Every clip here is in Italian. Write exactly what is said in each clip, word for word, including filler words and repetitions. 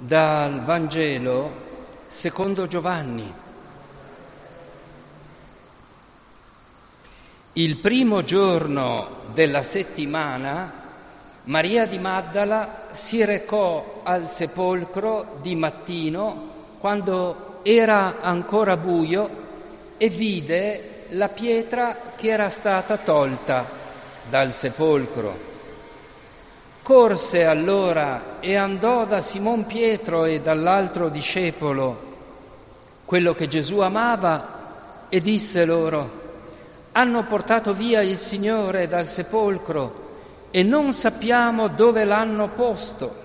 Dal Vangelo secondo Giovanni. Il primo giorno della settimana, Maria di Maddala si recò al sepolcro di mattino, quando era ancora buio, e vide la pietra che era stata tolta dal sepolcro. Corse allora e andò da Simon Pietro e dall'altro discepolo, quello che Gesù amava, e disse loro: hanno portato via il Signore dal sepolcro e non sappiamo dove l'hanno posto.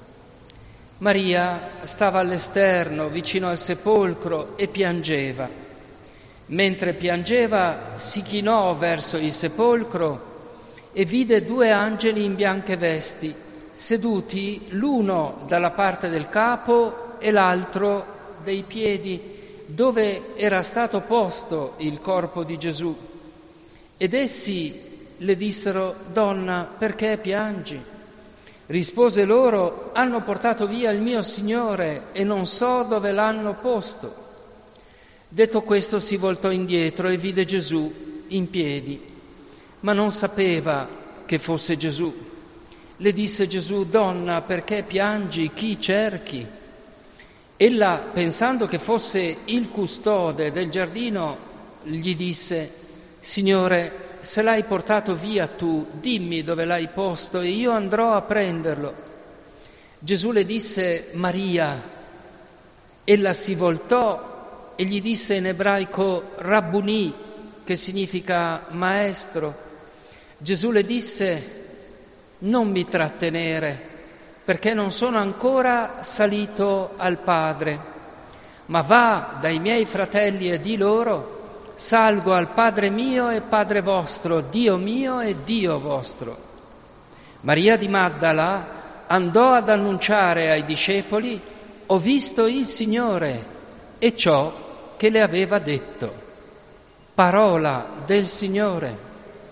Maria stava all'esterno, vicino al sepolcro, e piangeva. Mentre piangeva, si chinò verso il sepolcro e vide due angeli in bianche vesti, seduti l'uno dalla parte del capo e l'altro dei piedi, dove era stato posto il corpo di Gesù. Ed essi le dissero: donna, perché piangi? Rispose loro: hanno portato via il mio Signore e non so dove l'hanno posto. Detto questo, si voltò indietro e vide Gesù in piedi, ma non sapeva che fosse Gesù. Le disse Gesù: donna, perché piangi? Chi cerchi? Ella, pensando che fosse il custode del giardino, gli disse: Signore, se l'hai portato via tu, dimmi dove l'hai posto e io andrò a prenderlo. Gesù le disse: Maria. Ella si voltò e gli disse in ebraico Rabbuni, che significa maestro. Gesù le disse: non mi trattenere, perché non sono ancora salito al Padre, ma va dai miei fratelli e di loro: salgo al Padre mio e Padre vostro, Dio mio e Dio vostro. Maria di Maddala andò ad annunciare ai discepoli: ho visto il Signore, e ciò che le aveva detto. Parola del Signore.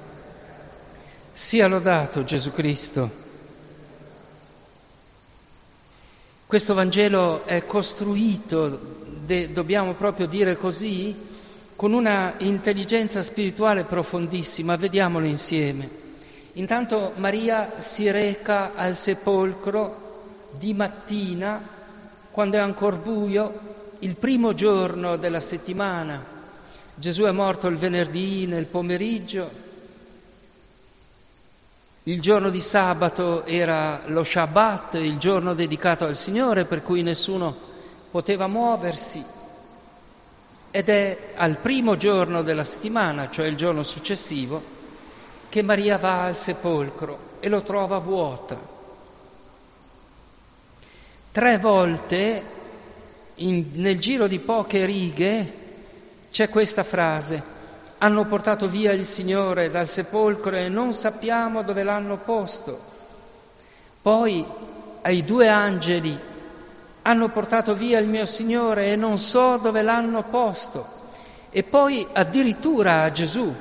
Sia lodato Gesù Cristo. Questo Vangelo è costruito, de, dobbiamo proprio dire così, con una intelligenza spirituale profondissima. Vediamolo insieme. Intanto Maria si reca al sepolcro di mattina, quando è ancora buio, il primo giorno della settimana. Gesù è morto il venerdì nel pomeriggio. Il giorno di sabato era lo Shabbat, il giorno dedicato al Signore, per cui nessuno poteva muoversi. Ed è al primo giorno della settimana, cioè il giorno successivo, che Maria va al sepolcro e lo trova vuoto. Tre volte, in, nel giro di poche righe, c'è questa frase: hanno portato via il Signore dal sepolcro e non sappiamo dove l'hanno posto. Poi ai due angeli: hanno portato via il mio Signore e non so dove l'hanno posto. E poi addirittura a Gesù: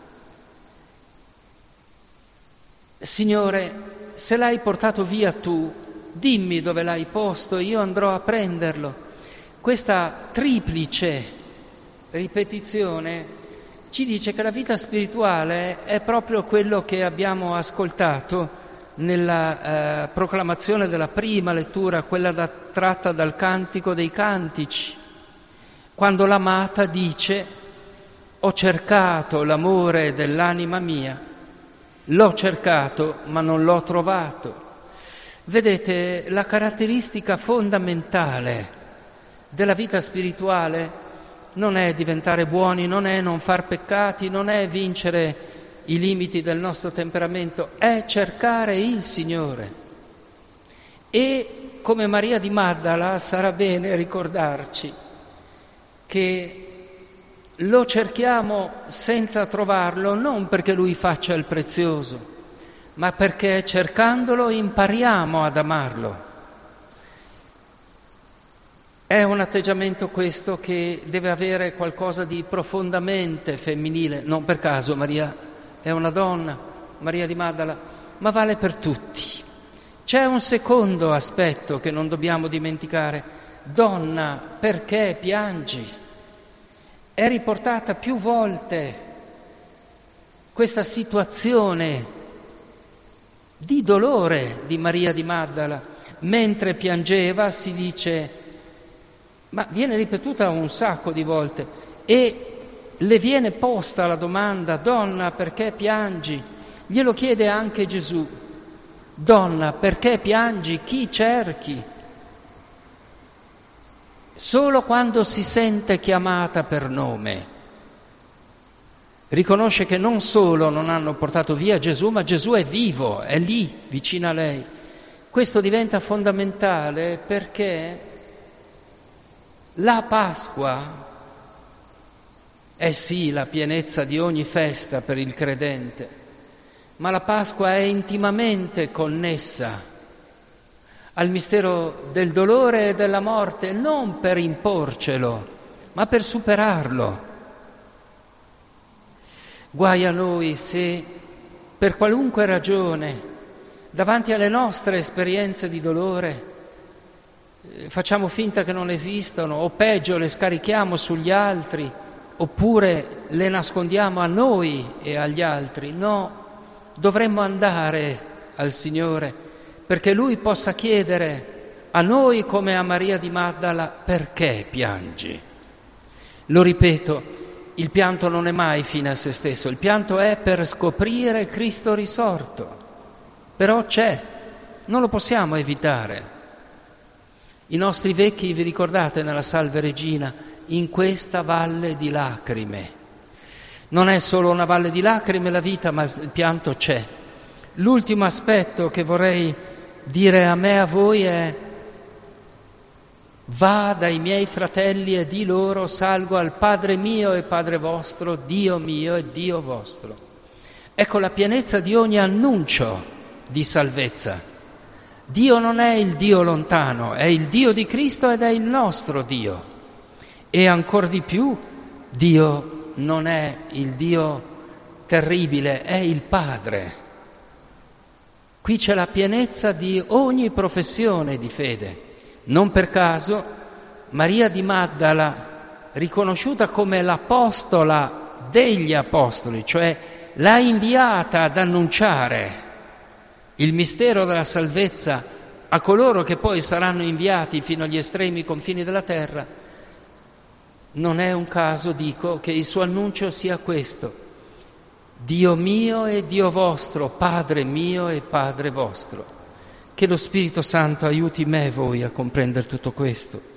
Signore, se l'hai portato via tu, dimmi dove l'hai posto, io andrò a prenderlo. Questa triplice ripetizione ci dice che la vita spirituale è proprio quello che abbiamo ascoltato nella eh, proclamazione della prima lettura, quella da, tratta dal Cantico dei Cantici, quando l'amata dice: ho cercato l'amore dell'anima mia, l'ho cercato ma non l'ho trovato. Vedete, la caratteristica fondamentale della vita spirituale non è diventare buoni, non è non far peccati, non è vincere i limiti del nostro temperamento, è cercare il Signore. E come Maria di Maddala sarà bene ricordarci che lo cerchiamo senza trovarlo, non perché Lui faccia il prezioso, ma perché cercandolo impariamo ad amarlo. È un atteggiamento questo che deve avere qualcosa di profondamente femminile. Non per caso Maria è una donna, Maria di Maddala, ma vale per tutti. C'è un secondo aspetto che non dobbiamo dimenticare. Donna, perché piangi? È riportata più volte questa situazione di dolore di Maria di Maddala. Mentre piangeva, si dice, ma viene ripetuta un sacco di volte, e le viene posta la domanda: donna, perché piangi? Glielo chiede anche Gesù: donna, perché piangi? Chi cerchi? Solo quando si sente chiamata per nome riconosce che non solo non hanno portato via Gesù, ma Gesù è vivo, è lì, vicino a lei. Questo diventa fondamentale perché la Pasqua è sì la pienezza di ogni festa per il credente, ma la Pasqua è intimamente connessa al mistero del dolore e della morte, non per imporcelo, ma per superarlo. Guai a noi se, per qualunque ragione, davanti alle nostre esperienze di dolore, facciamo finta che non esistano, o peggio le scarichiamo sugli altri, oppure le nascondiamo a noi e agli altri. No, dovremmo andare al Signore perché Lui possa chiedere a noi come a Maria di Maddala: perché piangi? Lo ripeto, il pianto non è mai fine a se stesso, il pianto è per scoprire Cristo risorto, però c'è, non lo possiamo evitare. I nostri vecchi, vi ricordate nella Salve Regina, in questa valle di lacrime. Non è solo una valle di lacrime la vita, ma il pianto c'è. L'ultimo aspetto che vorrei dire a me e a voi è: va dai miei fratelli e di loro, salgo al Padre mio e Padre vostro, Dio mio e Dio vostro. Ecco la pienezza di ogni annuncio di salvezza. Dio non è il Dio lontano, è il Dio di Cristo ed è il nostro Dio. E ancor di più, Dio non è il Dio terribile, è il Padre. Qui c'è la pienezza di ogni professione di fede. Non per caso Maria di Maddala, riconosciuta come l'apostola degli apostoli, cioè l'ha inviata ad annunciare il mistero della salvezza a coloro che poi saranno inviati fino agli estremi confini della terra, non è un caso, dico, che il suo annuncio sia questo: Dio mio e Dio vostro, Padre mio e Padre vostro. Che lo Spirito Santo aiuti me e voi a comprendere tutto questo.